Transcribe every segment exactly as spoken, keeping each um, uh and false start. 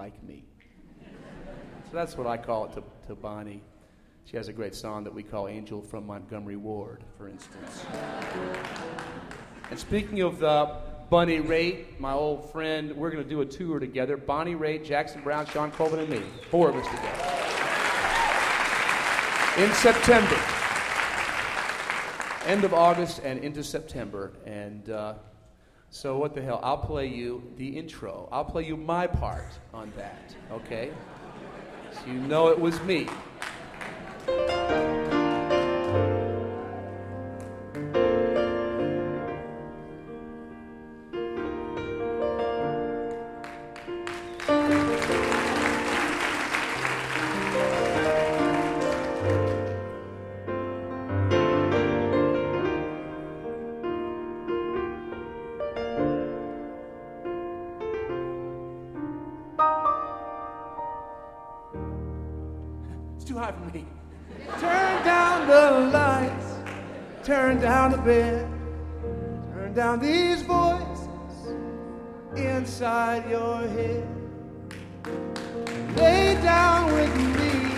like me. So that's what I call it to, to Bonnie. She has a great song that we call Angel from Montgomery Ward, for instance. And speaking of uh, Bunny Raitt, my old friend, we're going to do a tour together. Bonnie Raitt, Jackson Browne, Shawn Colvin, and me. Four of us together. In September. End of August and into September. And uh, so what the hell? I'll play you the intro. I'll play you my part on that, okay? So you know it was me. Too high for me. Turn down the lights, turn down the bed, turn down these voices inside your head. Lay down with me,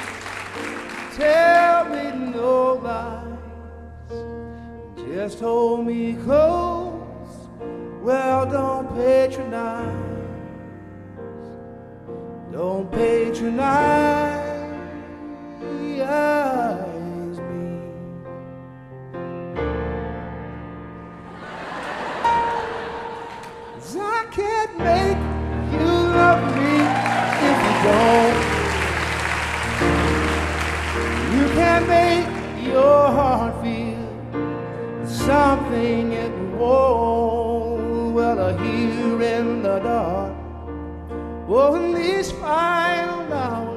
tell me no lies, just hold me close, well don't patronize, don't patronize. Eyes me. 'Cause I can't make you love me if you don't. You can't make your heart feel something it won't. Well, I hear in the dark, oh, in these final hours,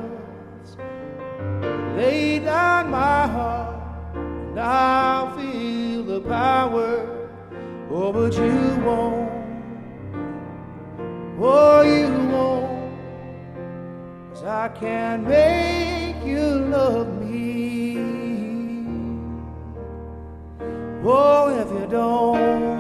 lay down my heart, and I'll feel the power. Oh, but you won't. Oh, you won't. 'Cause I can't make you love me. Oh, if you don't.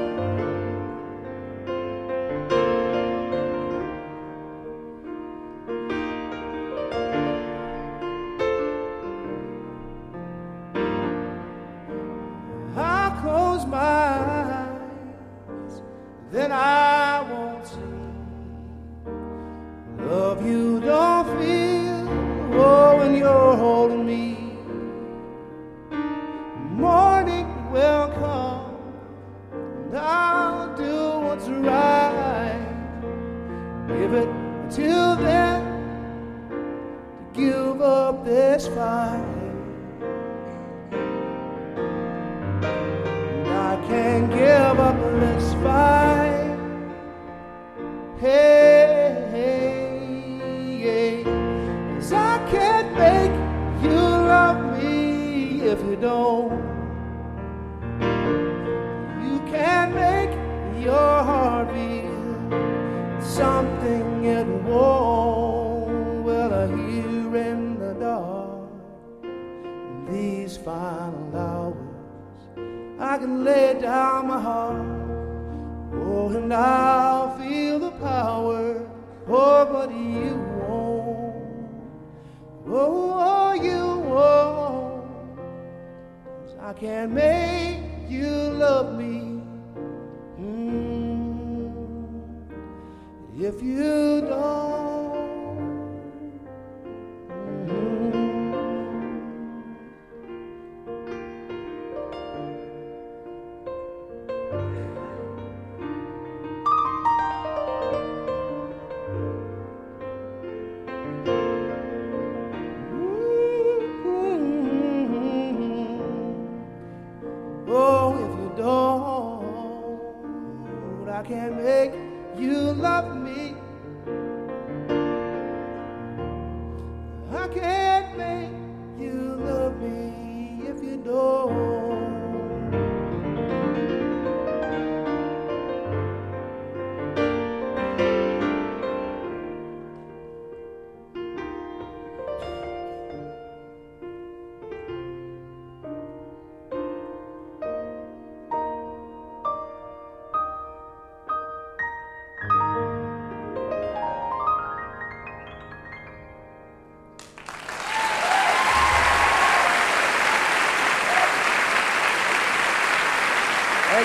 Close my eyes, then I won't see. Love you don't feel, oh, when you're holding me. Morning will come, and I'll do what's right. Give it until then to give up this fight. I can't give up this fight. Hey, hey, hey. 'Cause I can't make you love me if you don't. You can't make your heart feel something it won't. Well, I hear in the dark, in these final hours, I can lay down my heart, oh, and I'll feel the power, oh, but you won't, oh, oh you won't, 'cause I can't make you love me, mm, if you don't. I can't make you love me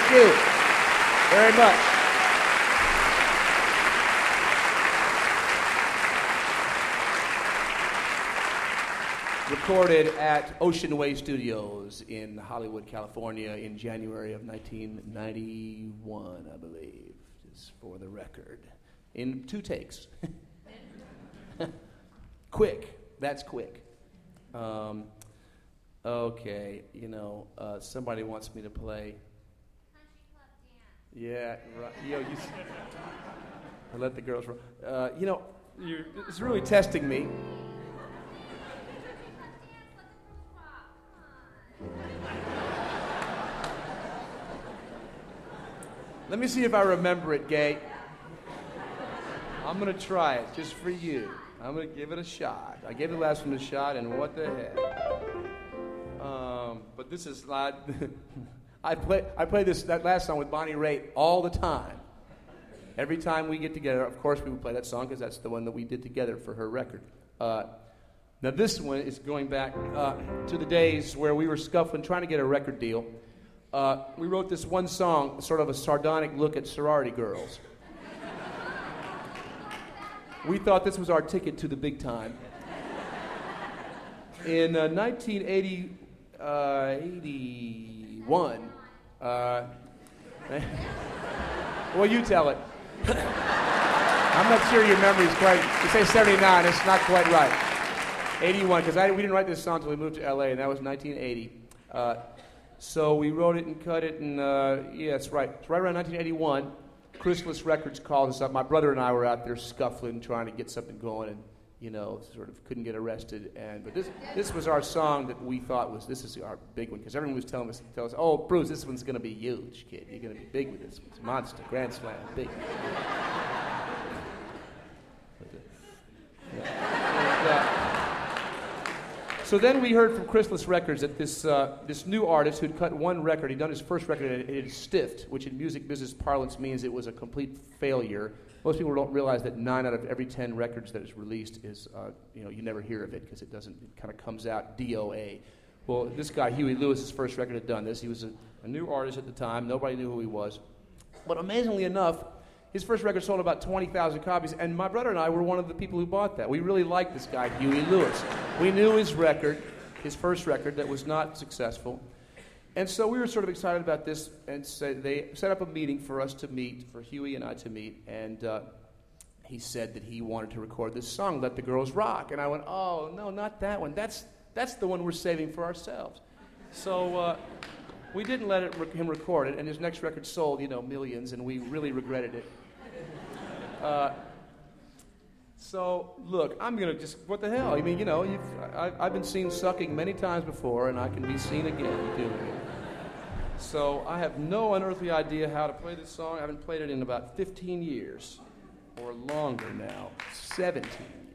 Thank you very much. Recorded at Ocean Way Studios in Hollywood, California in January of nineteen ninety-one, I believe, just for the record, in two takes. Quick, that's quick. Um, okay, you know, uh, somebody wants me to play. Country Club Dance. Yeah, right. You know, you s- I let the girls run. Uh, you know, you're, it's really testing me. Let me see if I remember it, Gay. I'm going to try it just for you. I'm going to give it a shot. I gave the last one a shot, and what the heck? Um, but this is not... I play I play this that last song with Bonnie Raitt all the time. Every time we get together, of course we would play that song because that's the one that we did together for her record. Uh, now this one is going back uh, to the days where we were scuffling, trying to get a record deal. Uh, we wrote this one song, sort of a sardonic look at sorority girls. We thought this was our ticket to the big time. In uh, nineteen eighty-one, uh, well, you tell it. I'm not sure your memory's quite, you say seventy-nine, it's not quite right. eighty-one, because we didn't write this song until we moved to L A, and that was nineteen eighty. Uh, so we wrote it and cut it, and uh, yeah, it's right. It's right around nineteen eighty-one. Chrysalis Records called us up. My brother and I were out there scuffling, trying to get something going, and you know, sort of couldn't get arrested. And but this this was our song that we thought was this is our big one, because everyone was telling us, tell us, oh, Bruce, this one's going to be huge, kid. You're going to be big with this one. It's a monster, grand slam, big. And, uh, so then we heard from Chrysalis Records that this uh, this new artist who'd cut one record, he'd done his first record, and it had stiffed, which in music business parlance means it was a complete failure. Most people don't realize that nine out of every ten records that is released is, uh, you know, you never hear of it because it doesn't, it kind of comes out D O A. Well, this guy, Huey Lewis's first record had done this. He was a, a new artist at the time. Nobody knew who he was. But amazingly enough, his first record sold about twenty thousand copies, and my brother and I were one of the people who bought that. We really liked this guy, Huey Lewis. We knew his record, his first record, that was not successful. And so we were sort of excited about this, and so they set up a meeting for us to meet, for Huey and I to meet, and uh, he said that he wanted to record this song, Let the Girls Rock. And I went, oh, no, not that one. That's that's the one we're saving for ourselves. So uh, we didn't let it, him record it, and his next record sold, you know, millions, and we really regretted it. Uh, so, look, I'm going to just, what the hell? I mean, you know, you've, I, I've been seen sucking many times before, and I can be seen again doing it. So I have no unearthly idea how to play this song. I haven't played it in about fifteen years, or longer now, seventeen